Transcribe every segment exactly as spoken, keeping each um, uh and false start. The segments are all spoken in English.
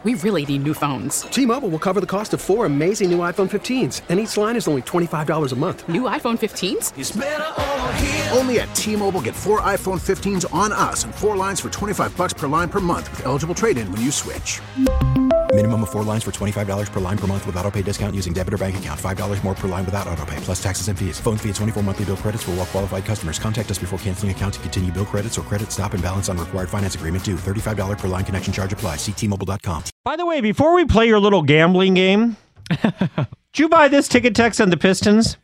We really need new phones. T-Mobile will cover the cost of four amazing new iPhone fifteens, and each line is only twenty-five dollars a month. New iPhone fifteens? It's better over here. Only at T-Mobile, get four iPhone fifteens on us and four lines for twenty-five dollars per line per month with eligible trade-in when you switch. Minimum of four lines for twenty-five dollars per line per month with autopay discount using debit or bank account. five dollars more per line without autopay, plus taxes and fees. Phone fee at twenty-four monthly bill credits for well-qualified customers. Contact us before canceling account to continue bill credits or credit stop and balance on required finance agreement due. thirty-five dollars per line connection charge applies. See T Mobile dot com. By the way, before we play your little gambling game, did you buy this ticket text on the Pistons?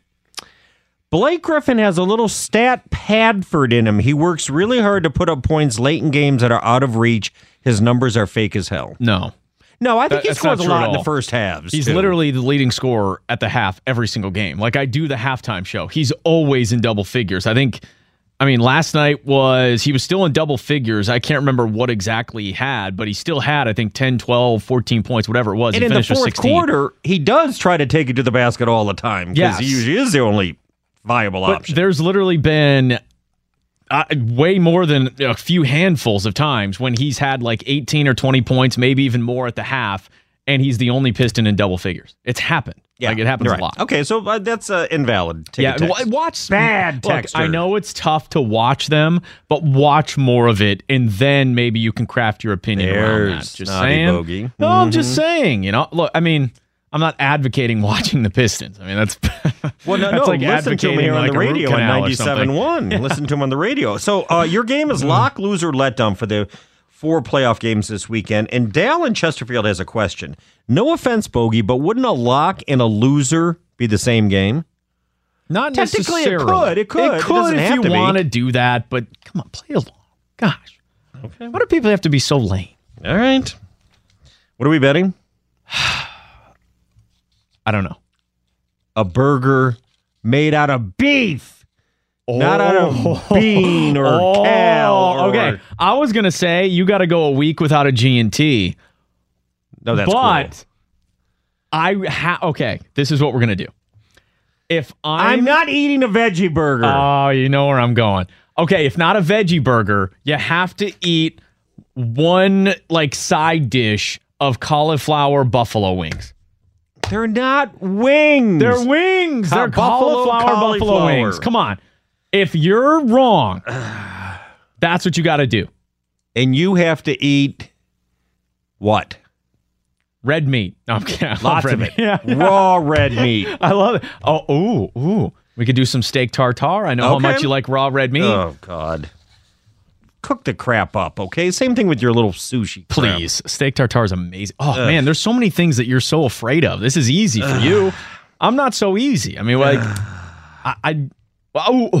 Blake Griffin has a little stat Padford in him. He works really hard to put up points late in games that are out of reach. His numbers are fake as hell. No. No, I think That- he that's not scores a true lot at in the all. first halves. He's too. literally the leading scorer at the half every single game. Like I do the halftime show. He's always in double figures. I think, I mean, last night was, he was still in double figures. I can't remember what exactly he had, but he still had, I think, ten, twelve, fourteen points, whatever it was. And he in the finished with fourth sixteen. quarter, he does try to take it to the basket all the time because Yes. he usually is the only viable But option. there's literally been uh, way more than a few handfuls of times when he's had like eighteen or twenty points, maybe even more at the half, and he's the only Piston in double figures. It's happened. Like it happens you're a right. lot. Okay, so uh, that's uh, invalid. Yeah, Ticket wa- text. watch Bad look, texter. I know it's tough to watch them, but watch more of it, and then maybe you can craft your opinion around that. There's Just naughty saying. bogey. No, I'm just Mhm. saying. You know, look. I mean, I'm not advocating watching the Pistons. I mean, that's Well, no, that's no. like listen to him here advocating on like the a root radio on canal or ninety-seven something. point one. Listen to him on the radio. So uh, your game is lock, lose, or letdown for the four playoff games this weekend. And Dal in Chesterfield has a question. No offense, Bogey, but wouldn't a lock and a loser be the same game? Not Technically, it necessarily. could. It could. It It could doesn't if have you to be. want to do that. But come on, play along. Gosh. Okay. Why do people have to be so lame? All right. What are we betting? I don't know. A burger made out of beef. Not out of bean or Oh, cow. Or, okay. I was gonna say you got to go a week without a G and T. No, that's but I ha- okay. This is what we're gonna do. If I'm, I'm not eating a veggie burger. Oh, you know where I'm going. Okay, if not a veggie burger, you have to eat one like side dish of cauliflower buffalo wings. They're not wings. They're wings. Ca- They're buffalo cauliflower buffalo cauliflower. wings. Come on. If you're wrong, that's what you got to do. And you have to eat what? Red meat. No, I'm kidding. I love Lots red of meat. it. Yeah. Raw red meat. I love it. Oh, ooh, ooh. We could do some steak tartare. I know how Okay. much you like raw red meat. Oh, God. Cook the crap up, okay? Same thing with your little sushi crap. Please. Steak tartare is amazing. Oh, man, there's so many things that you're so afraid of. This is easy for you. I'm not so easy. I mean, like, I... I oh,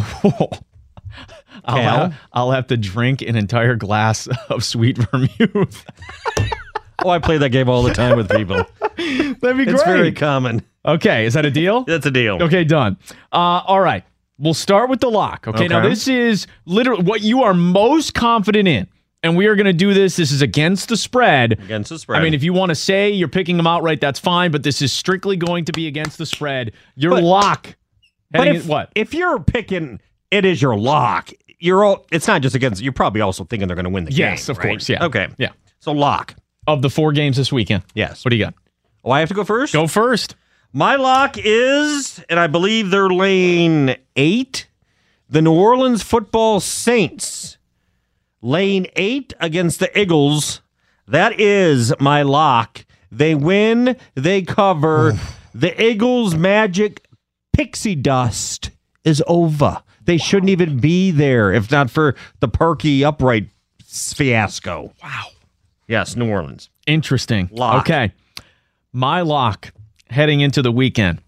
I'll, Cal? have, I'll have to drink an entire glass of sweet vermouth. Oh, I play that game all the time with people. That'd be It's great. very common. Okay, is that a deal? That's a deal. Okay, done. Uh, all right. We'll start with the lock. Okay? Now, Okay. this is literally what you are most confident in. And we are going to do this. This is against the spread. Against the spread. I mean, if you want to say you're picking them outright, that's fine. But this is strictly going to be against the spread. Your But- lock. But heading if, in- what? if you're picking, it is your lock. You're all. It's not just against. You're probably also thinking they're going to win the game. Yes, of right? course. Yeah. Okay. Yeah. So lock. Of the four games this weekend. Yes. What do you got? Oh, I have to go first. Go first. My lock is, and I believe they're lane eight, the New Orleans Football Saints. Lane eight against the Eagles. That is my lock. They win. They cover. The Eagles' magic pixie dust is over. They shouldn't even be there if not for the Parkey upright fiasco. Wow. Yes, New Orleans. Interesting. Lock. Okay. My lock heading into the weekend.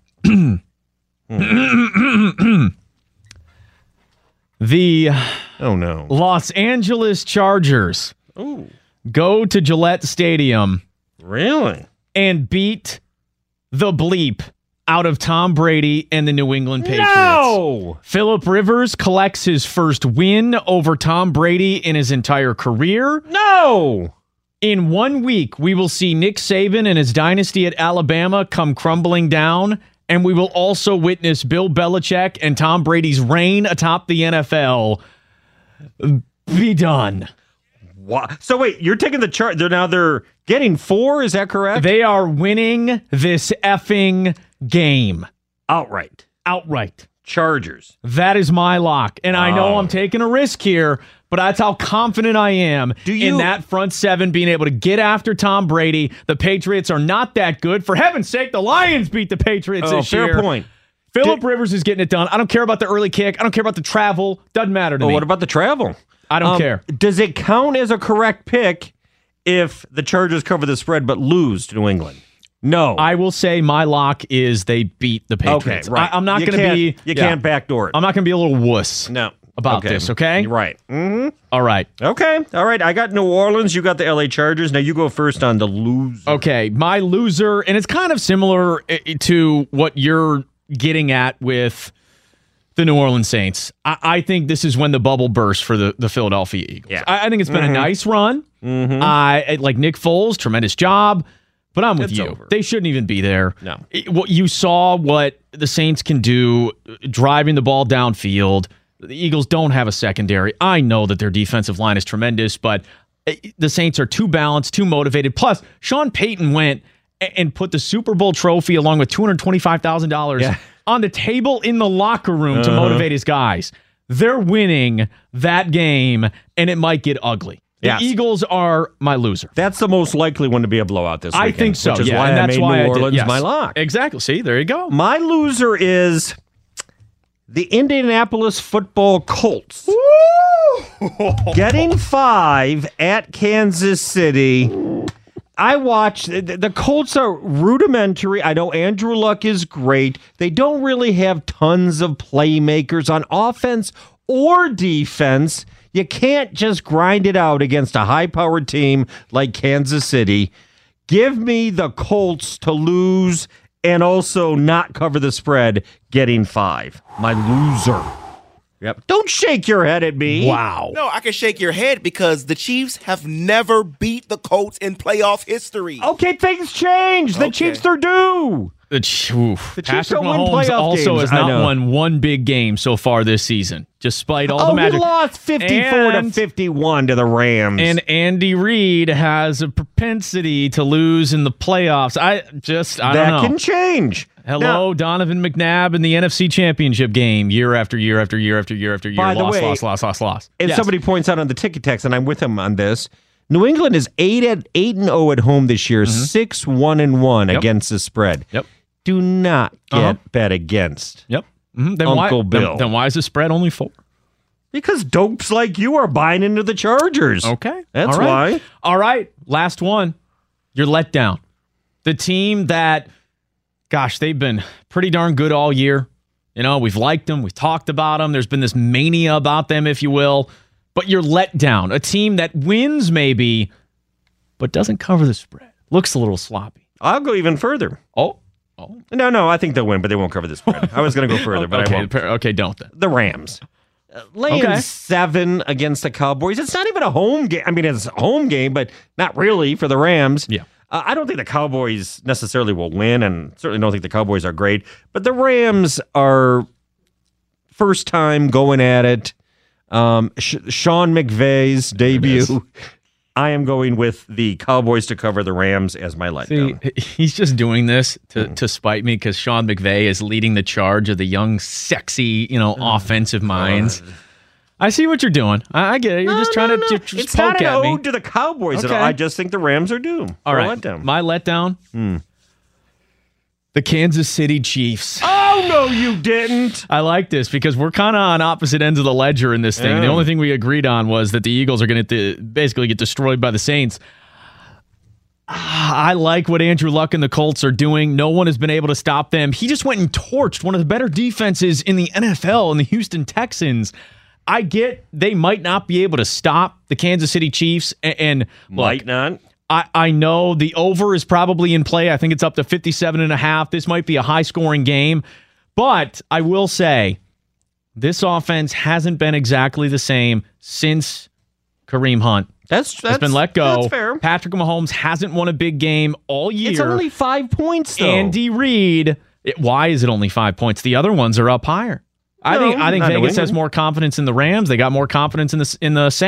The Oh, no. Los Angeles Chargers Ooh, go to Gillette Stadium really? and beat the bleep out of Tom Brady and the New England Patriots. No! Phillip Rivers collects his first win over Tom Brady in his entire career. No! In one week, we will see Nick Saban and his dynasty at Alabama come crumbling down, and we will also witness Bill Belichick and Tom Brady's reign atop the N F L be done. Wow. So wait, you're taking the chart. They're now they're getting four. Is that correct? They are winning this effing game outright. Outright. Chargers. That is my lock. And I know Oh. I'm taking a risk here, but that's how confident I am Do you- in that front seven being able to get after Tom Brady. The Patriots are not that good. For heaven's sake, the Lions beat the Patriots Oh, this fair year. point. Phillip Did- Rivers is getting it done. I don't care about the early kick. I don't care about the travel. Doesn't matter to Oh, me. what about the travel? I don't Um, care. Does it count as a correct pick if the Chargers cover the spread but lose to New England? No. I will say my lock is they beat the Patriots. okay, right. I, I'm not You going to can't- be. You yeah. can't backdoor it. I'm not going to be a little wuss no. about this, okay? You're right. Mm-hmm. All right. Okay. All right. I got New Orleans. You got the L A Chargers. Now you go first on the loser. Okay. My loser, and it's kind of similar i- to what you're getting at with the New Orleans Saints. I, I think this is when the bubble burst for the, the Philadelphia Eagles. Yeah. I, I think it's been Mhm. a nice run. Mhm. I like Nick Foles, tremendous job. But I'm with It's you. over. They shouldn't even be there. No. It- what you saw what the Saints can do driving the ball downfield. The Eagles don't have a secondary. I know that their defensive line is tremendous, but eh, the Saints are too balanced, too motivated. Plus, Sean Payton went a- and put the Super Bowl trophy along with two hundred twenty-five thousand dollars Yeah. on the table in the locker room to Uh-huh. motivate his guys. They're winning that game, and it might get ugly. The Yes. Eagles are my loser. That's the most likely one to be a blowout this I weekend. think so. Which is yeah, why and I that's made why New I did- Orleans yes. my lock. Exactly. See, there you go. My loser is the Indianapolis Football Colts. Getting five at Kansas City. I watched the the Colts are rudimentary. I know Andrew Luck is great. They don't really have tons of playmakers on offense or defense. You can't just grind it out against a high-powered team like Kansas City. Give me the Colts to lose and also not cover the spread, getting five. My loser. Yep. Don't shake your head at me. Wow. No, I can shake your head because the Chiefs have never beat the Colts in playoff history. Okay, things change. The Okay. Chiefs are due. The, Ch- oof. The Chiefs Patrick don't win Mahomes playoff also games, has I not know. won one big game so far this season, despite all Oh, the magic. he lost fifty-four to And- fifty-one to the Rams. And Andy Reid has a propensity to lose in the playoffs. I just, I that don't know. can change. Hello, Now, Donovan McNabb in the N F C Championship game, year after year after year after year after year. By the loss, way, loss, loss, loss, loss. if Yes. somebody points out on the ticket text, and I'm with him on this, New England is eight at eight and zero at home this year, six one and one Yep. against the spread. Yep. Do not get Uh-huh. bet against. Yep. Mhm. Then Uncle why, Bill. Then, then why is the spread only four? Because dopes like you are buying into the Chargers. Okay. That's All right. why. All right. Last one. You're let down. The team that, gosh, they've been pretty darn good all year. You know, we've liked them. We've talked about them. There's been this mania about them, if you will. But you're let down. A team that wins maybe, but doesn't cover the spread. Looks a little sloppy. I'll go even further. Oh. Oh. No, no, I think they'll win, but they won't cover the spread. I was going to go further, but okay. I won't. Okay, don't then. The Rams. Uh, laying Okay. seven against the Cowboys. It's not even a home game. I mean, it's a home game, but not really for the Rams. Yeah. Uh, I don't think the Cowboys necessarily will win, and certainly don't think the Cowboys are great. But the Rams are first time going at it. Um, Sh- Sean McVay's debut. I am going with the Cowboys to cover the Rams as my letdown. See, he's just doing this to, Hmm. to spite me because Sean McVay is leading the charge of the young, sexy, you know, offensive minds. I see what you're doing. I, I get it. You're No, just trying no, to no. just, just It's not poke an at me. ode to the Cowboys at Okay. all. I just think the Rams are due. All for a right. letdown. My letdown? Hmm. The Kansas City Chiefs. Oh, no, you didn't. I like this because we're kind of on opposite ends of the ledger in this thing. Yeah. The only thing we agreed on was that the Eagles are going to basically get destroyed by the Saints. I like what Andrew Luck and the Colts are doing. No one has been able to stop them. He just went and torched one of the better defenses in the N F L in the Houston Texans. I get they might not be able to stop the Kansas City Chiefs. And, and look, Might not. I, I know the over is probably in play. I think it's up to fifty-seven and a half. This might be a high scoring game, but I will say this offense hasn't been exactly the same since Kareem Hunt That's, that's has been let go. That's fair. Patrick Mahomes hasn't won a big game all year. It's only five points, though. Andy Reid. It, why is it only five points? The other ones are up higher. I No, think I think not New Vegas has England. more confidence in the Rams. They got more confidence in the in the Saints.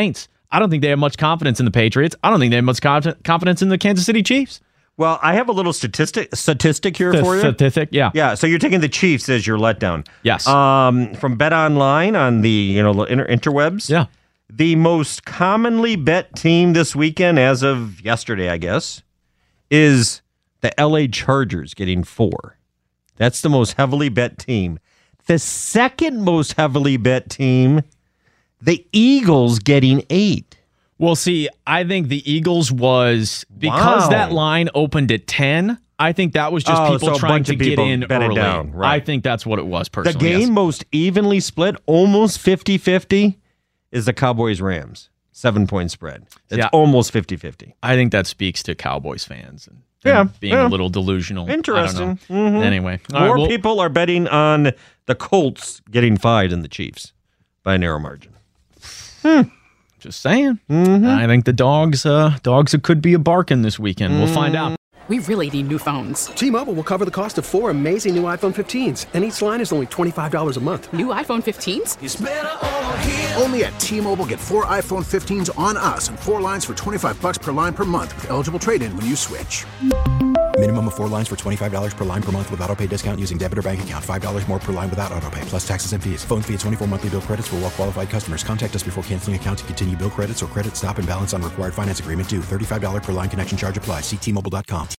I don't think they have much confidence in the Patriots. I don't think they have much conf- confidence in the Kansas City Chiefs. Well, I have a little statistic statistic here The for you. Statistic, yeah. Yeah, so you're taking the Chiefs as your letdown. Yes. Um, from Bet Online on the you know inter- interwebs. Yeah. The most commonly bet team this weekend, as of yesterday, I guess, is the L A Chargers getting four. That's the most heavily bet team. The second most heavily bet team, the Eagles getting eight. Well, see, I think the Eagles was, because Wow. that line opened at ten, I think that was just Oh, people so a trying bunch to of get people in bet it early. down, right. I think that's what it was, The personally. game yes. most evenly split, almost fifty-fifty, is the Cowboys-Rams. Seven-point spread. It's Yeah. almost fifty-fifty. I think that speaks to Cowboys fans and Yeah, them being yeah. a little delusional. Interesting. I don't know. Mhm. Anyway. All More right, well, people are betting on the Colts getting five than the Chiefs by a narrow margin. just saying. Mm-hmm. I think the dogs uh, dogs could be a barking this weekend. We'll find out. We really need new phones. T-Mobile will cover the cost of four amazing new iPhone fifteens, and each line is only twenty-five dollars a month. New iPhone fifteens? Only at T-Mobile, get four iPhone fifteens on us and four lines for twenty-five bucks per line per month with eligible trade-in when you switch. Minimum of four lines for twenty-five dollars per line per month with auto pay discount using debit or bank account. five dollars more per line without auto pay, plus taxes and fees. Phone fee at twenty-four monthly bill credits for well-qualified customers. Contact us before canceling account to continue bill credits or credit stop and balance on required finance agreement due. thirty-five dollars per line connection charge applies. See T Mobile dot com.